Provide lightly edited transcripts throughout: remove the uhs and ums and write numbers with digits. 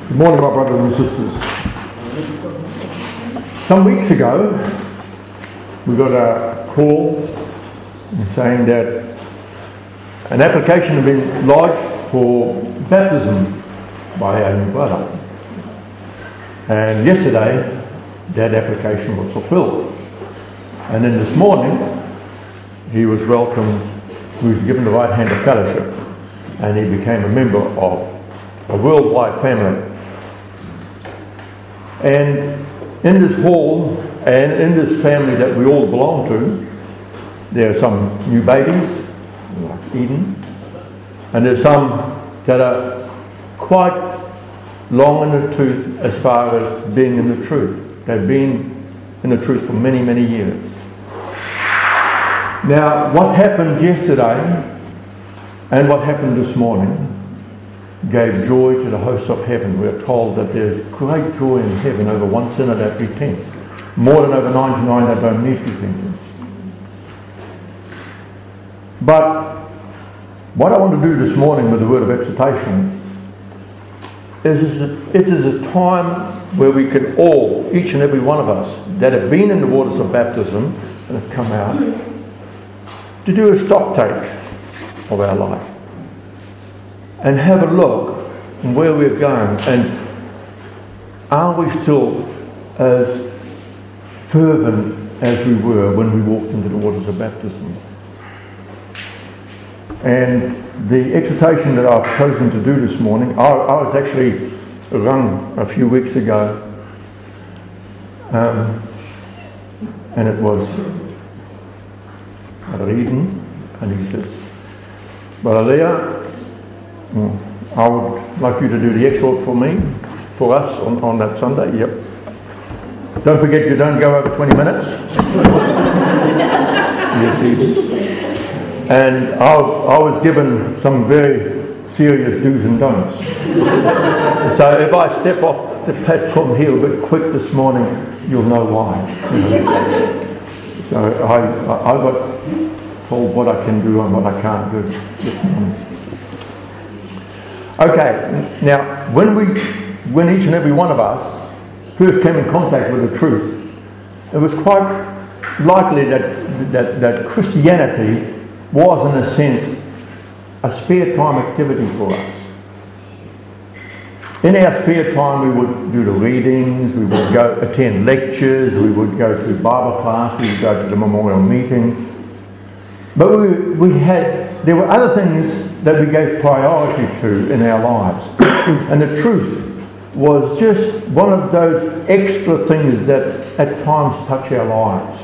Good morning, my brothers and sisters. Some weeks ago, we got a call saying that an application had been lodged for baptism by our new brother. And yesterday, that application was fulfilled. And then this morning, he was welcomed, he was given the right hand of fellowship, and he became a member of a worldwide family. And in this hall and in this family that we all belong to, there are some new babies, like Eden, and there's some that are quite long in the tooth as far as being in the truth. They've been in the truth for many, many years. Now, what happened yesterday and what happened this morning gave joy to the hosts of heaven. We're told that there's great joy in heaven over one sinner that repents, more than over 99 that don't need repentance. But what I want to do this morning with the word of exhortation is it is a time where we can all, each and every one of us that have been in the waters of baptism and have come out, to do a stock take of our life and have a look at where we're going, and are we still as fervent as we were when we walked into the waters of baptism. And the exhortation that I've chosen to do this morning, I was actually rung a few weeks ago, and it was Brother Eden, and he says, Brother Leah, I would like you to do the exhort for me, for us on that Sunday. Yep. Don't forget you don't go over 20 minutes. Yes, Eden. And I was given some very serious do's and don'ts. So if I step off the platform here a bit quick this morning, you'll know why. So I got told what I can do and what I can't do this morning. Okay, now when each and every one of us first came in contact with the truth, it was quite likely that Christianity was, in a sense, a spare time activity for us. In our spare time, we would do the readings, we would go attend lectures, we would go to Bible class, we would go to the memorial meeting. But there were other things that we gave priority to in our lives. And the truth was just one of those extra things that at times touch our lives.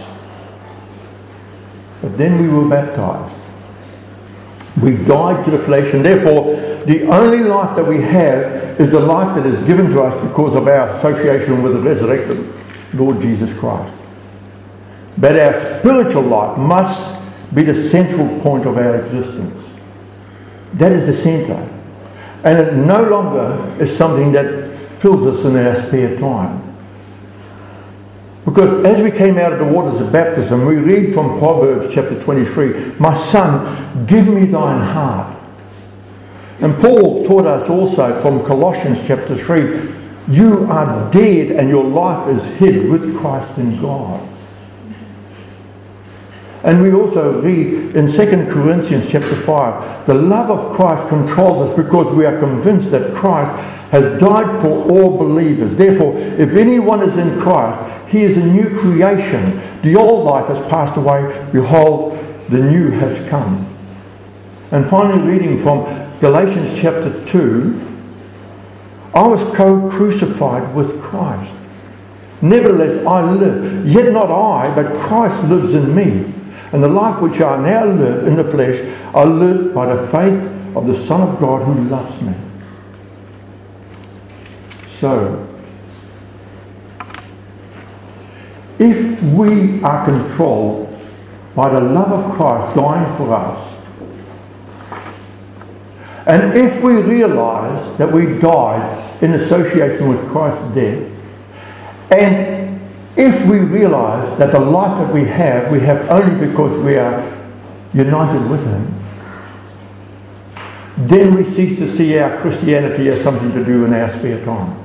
But then we were baptized. We died to the flesh, and therefore the only life that we have is the life that is given to us because of our association with the resurrected Lord Jesus Christ. But our spiritual life must be the central point of our existence. That is the centre. And it no longer is something that fills us in our spare time. Because as we came out of the waters of baptism, we read from Proverbs chapter 23, "My son, give me thine heart." And Paul taught us also from Colossians chapter 3, "You are dead and your life is hid with Christ in God." And we also read in 2 Corinthians chapter 5, "The love of Christ controls us because we are convinced that Christ has died for all believers. Therefore, if anyone is in Christ, he is a new creation. The old life has passed away. Behold, the new has come." And finally, reading from Galatians chapter 2, "I was co-crucified with Christ. Nevertheless, I live. Yet not I, but Christ lives in me. And the life which I now live in the flesh, I live by the faith of the Son of God who loves me." So, if we are controlled by the love of Christ dying for us, and if we realise that we died in association with Christ's death, and if we realise that the life that we have only because we are united with Him, then we cease to see our Christianity as something to do in our spare time.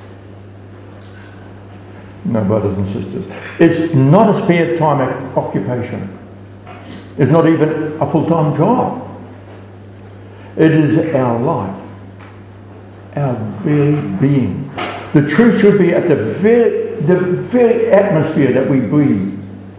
No, brothers and sisters. It's not a spare time occupation. It's not even a full-time job. It is our life, our very being. The truth should be at the very atmosphere that we breathe.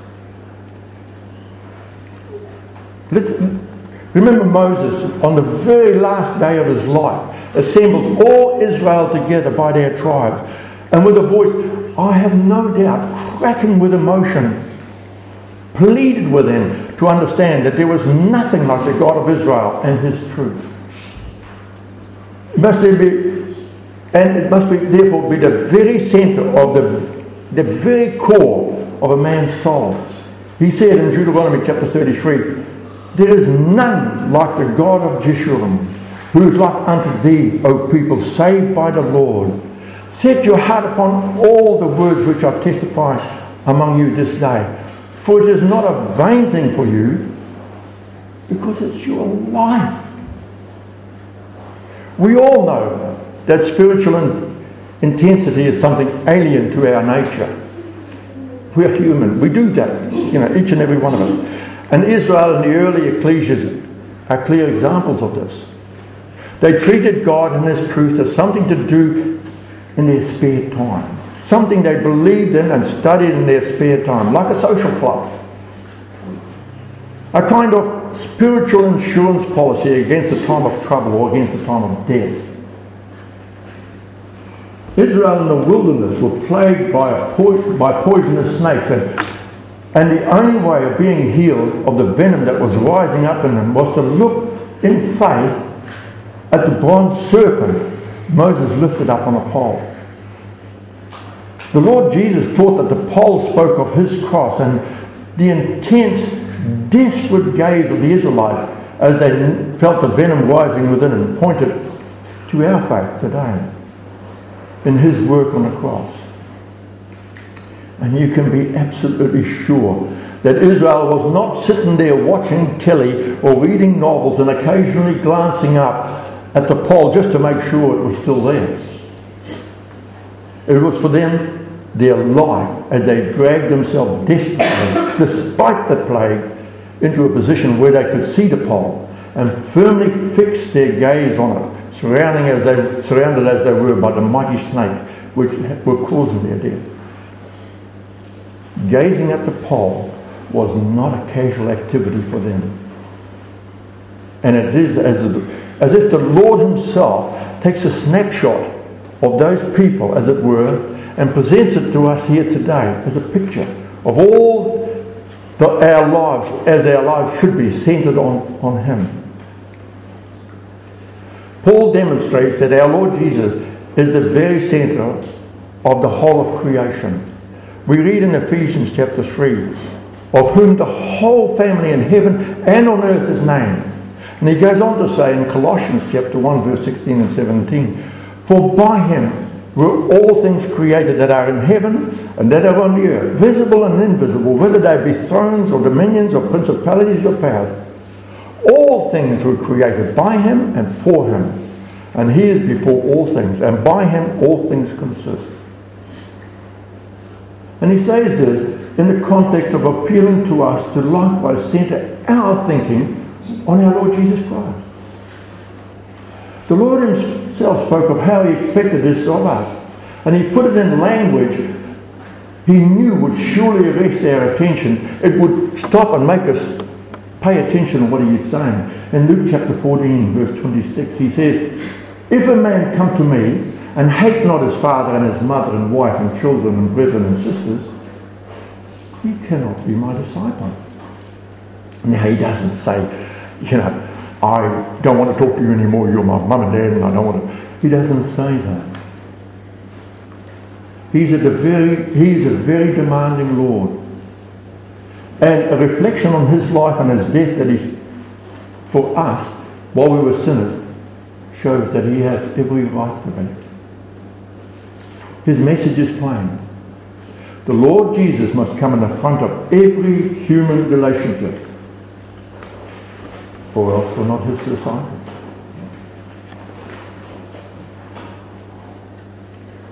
Remember Moses, on the very last day of his life, assembled all Israel together by their tribes, and with a voice, I have no doubt, cracking with emotion, pleaded with them to understand that there was nothing like the God of Israel and his truth. It must therefore be the very centre of the very core of a man's soul. He said in Deuteronomy chapter 33, there is none like the God of Jeshurun, who is like unto thee, O people, saved by the Lord. Set your heart upon all the words which I testify among you this day. For it is not a vain thing for you, because it's your life. We all know that spiritual intensity is something alien to our nature. We're human. We do that, each and every one of us. And Israel and the early ecclesias are clear examples of this. They treated God and his truth as something to do in their spare time. Something they believed in and studied in their spare time, like a social club. A kind of spiritual insurance policy against the time of trouble or against the time of death. Israel in the wilderness were plagued by poisonous snakes, and the only way of being healed of the venom that was rising up in them was to look in faith at the bronze serpent Moses lifted up on a pole. The Lord Jesus taught that the pole spoke of his cross and the intense, desperate gaze of the Israelites as they felt the venom rising within them pointed to our faith today in his work on the cross. And you can be absolutely sure that Israel was not sitting there watching telly or reading novels and occasionally glancing up at the pole just to make sure it was still there. It was for them their life as they dragged themselves desperately, despite the plagues, into a position where they could see the pole and firmly fix their gaze on it, surrounded as they were by the mighty snakes which were causing their death. Gazing at the pole was not a casual activity for them. And it is as if the Lord himself takes a snapshot of those people, as it were, and presents it to us here today as a picture of all our lives, as our lives should be, centered on him. Paul demonstrates that our Lord Jesus is the very center of the whole of creation. We read in Ephesians chapter 3, of whom the whole family in heaven and on earth is named. And he goes on to say in Colossians chapter 1 verse 16 and 17, for by him were all things created that are in heaven and that are on the earth, visible and invisible, whether they be thrones or dominions or principalities or powers. All things were created by him and for him, and he is before all things, and by him all things consist. And he says this in the context of appealing to us to likewise centre our thinking on our Lord Jesus Christ. The Lord himself spoke of how he expected this of us, and he put it in language he knew would surely arrest our attention. It would stop and make us pay attention to what he is saying. In Luke chapter 14 verse 26 he says, if a man come to me and hate not his father and his mother and wife and children and brethren and sisters, he cannot be my disciple. Now he doesn't say, I don't want to talk to you anymore, you're my mum and dad and I don't want to. He doesn't say that. He's a very demanding Lord. And a reflection on his life and his death that is for us while we were sinners shows that he has every right to be. His message is plain. The Lord Jesus must come in the front of every human relationship, or else we're not his disciples.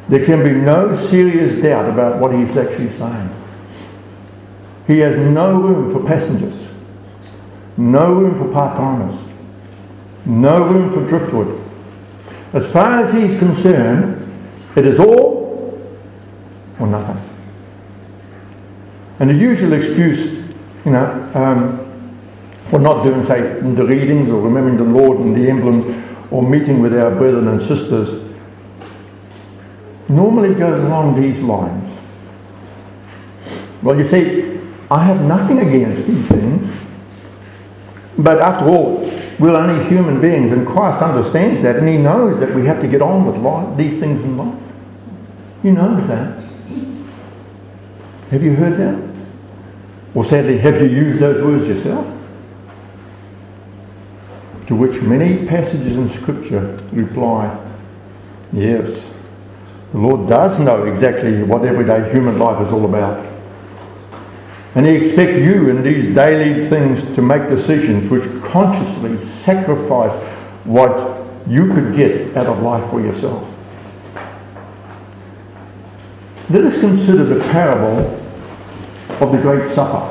There can be no serious doubt about what he's actually saying. He has no room for passengers, no room for part-timers, no room for driftwood. As far as he's concerned, it is all or nothing. And the usual excuse, for not doing, say, the readings or remembering the Lord and the emblems or meeting with our brethren and sisters normally goes along these lines. Well, you see, I have nothing against these things, but after all, we're only human beings, and Christ understands that, and he knows that we have to get on with life, these things in life. He knows that. Have you heard that? Or sadly, have you used those words yourself? To which many passages in Scripture reply, yes, the Lord does know exactly what everyday human life is all about. And he expects you in these daily things to make decisions which consciously sacrifice what you could get out of life for yourself. Let us consider the parable of the Great Supper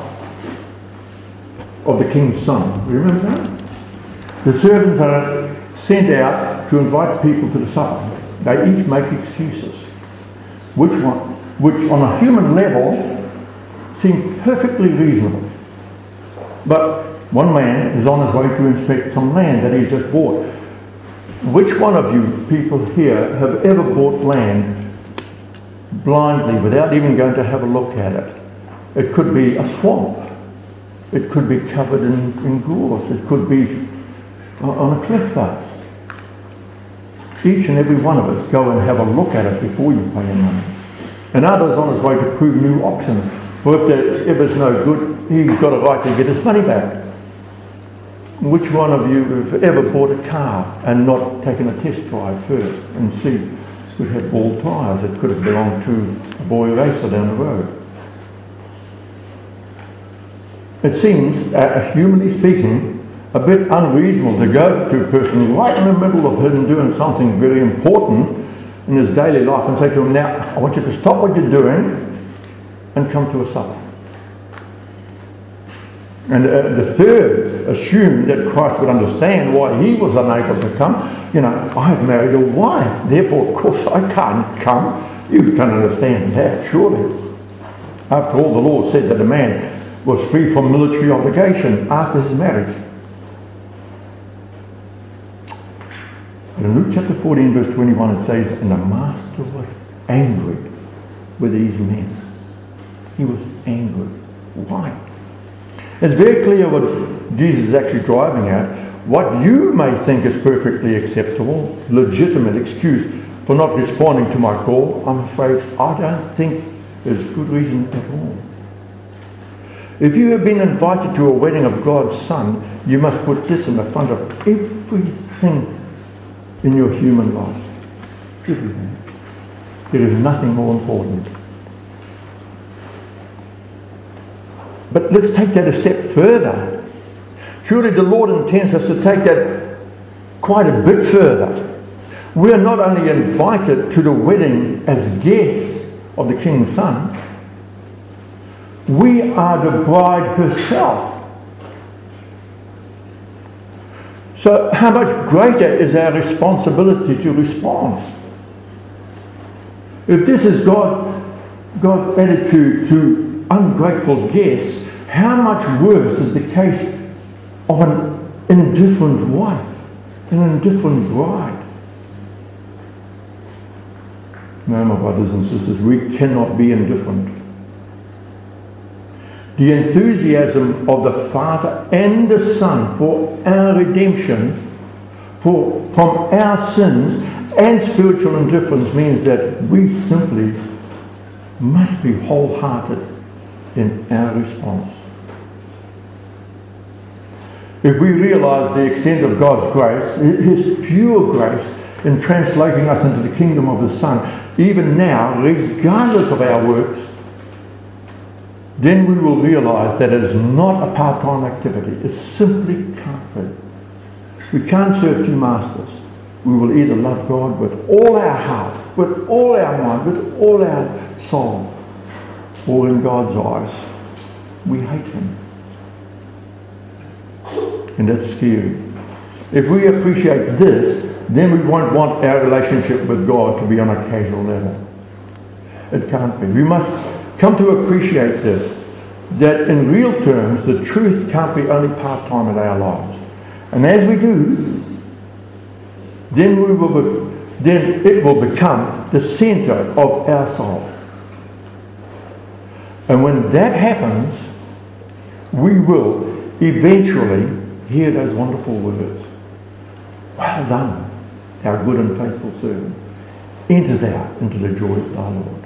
of the King's Son. Remember that? The servants are sent out to invite people to the supper. They each make excuses, which on a human level seem perfectly reasonable. But one man is on his way to inspect some land that he's just bought. Which one of you people here have ever bought land blindly without even going to have a look at it? It could be a swamp. It could be covered in gorse. It could be on a cliff face. Each and every one of us go and have a look at it before you pay your money. And others on his way to prove new oxen. For if it's no good, he's got a right to get his money back. Which one of you have ever bought a car and not taken a test drive first and see it had bald tyres? It could have belonged to a boy racer down the road. It seems, humanly speaking, a bit unreasonable to go to a person right in the middle of him doing something very important in his daily life and say to him, now, I want you to stop what you're doing and come to a supper. And the third assumed that Christ would understand why he was unable to come. I've married a wife, therefore, of course, I can't come. You can understand that, surely. After all, the Lord said that a man was free from military obligation after his marriage. In Luke chapter 14, verse 21, it says, and the master was angry with these men. He was angry. Why? It's very clear what Jesus is actually driving at. What you may think is perfectly acceptable, legitimate excuse for not responding to my call, I'm afraid I don't think there's good reason at all. If you have been invited to a wedding of God's Son, you must put this in the front of everything in your human life. Everything. There is nothing more important. But let's take that a step further. Surely the Lord intends us to take that quite a bit further. We are not only invited to the wedding as guests of the King's Son, we are the bride herself. So how much greater is our responsibility to respond? If this is God's attitude to ungrateful guests, how much worse is the case of an indifferent wife, an indifferent bride? No, my brothers and sisters, we cannot be indifferent. The enthusiasm of the Father and the Son for our redemption, from our sins and spiritual indifference, means that we simply must be wholehearted in our response. If we realise the extent of God's grace, His pure grace in translating us into the kingdom of His Son, even now, regardless of our works, then we will realise that it is not a part-time activity. It simply can't be. We can't serve two masters. we will either love God with all our heart, with all our mind, with all our soul, or in God's eyes, we hate him. And that's scary. If we appreciate this, then we won't want our relationship with God to be on a casual level. It can't be. We must come to appreciate this, that in real terms, the truth can't be only part-time in our lives. And as we do, then it will become the centre of our souls. And when that happens, we will eventually hear those wonderful words. Well done, our good and faithful servant. Enter thou into the joy of thy Lord.